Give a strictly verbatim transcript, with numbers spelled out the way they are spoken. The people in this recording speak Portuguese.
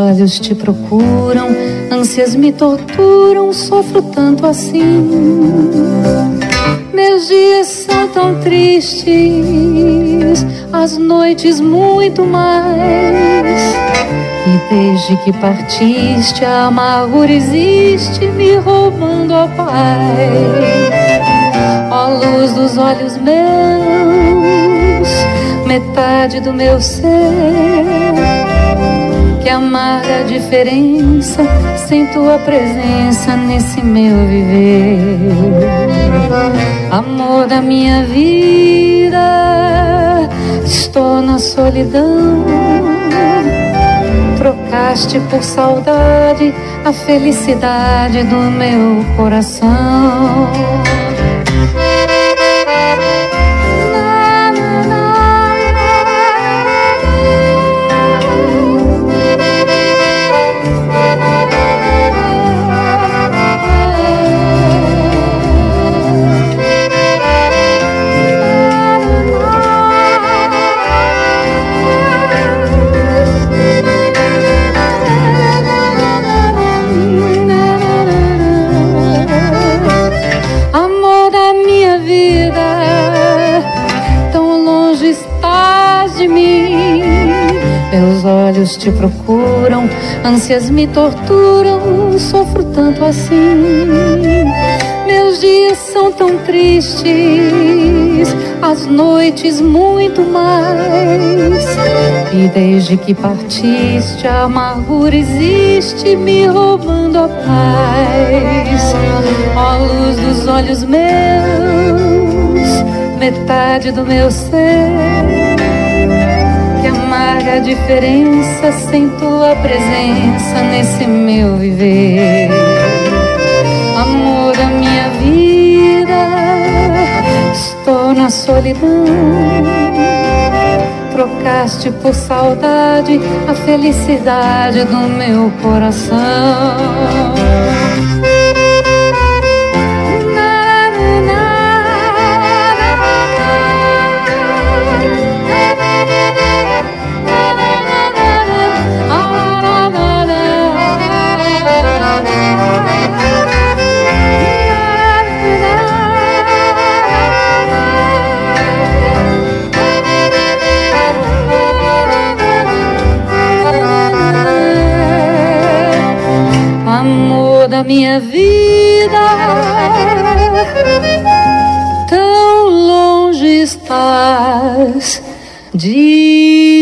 olhos te procuram, ânsias me torturam, sofro tanto assim. Meus dias são tão tristes, as noites muito mais. E desde que partiste, a amargura existe, me roubando a paz. Ó luz dos olhos meus, metade do meu ser, que amarga a diferença sem tua presença nesse meu viver. Amor da minha vida, estou na solidão. Trocaste por saudade a felicidade do meu coração. Meus olhos te procuram, ânsias me torturam, sofro tanto assim. Meus dias são tão tristes, as noites muito mais. E desde que partiste, a amargura existe, me roubando a paz. Ó luz dos olhos meus, metade do meu ser, a diferença sem tua presença nesse meu viver. Amor da minha vida, estou na solidão. Trocaste por saudade a felicidade do meu coração. Da minha vida, tão longe estás de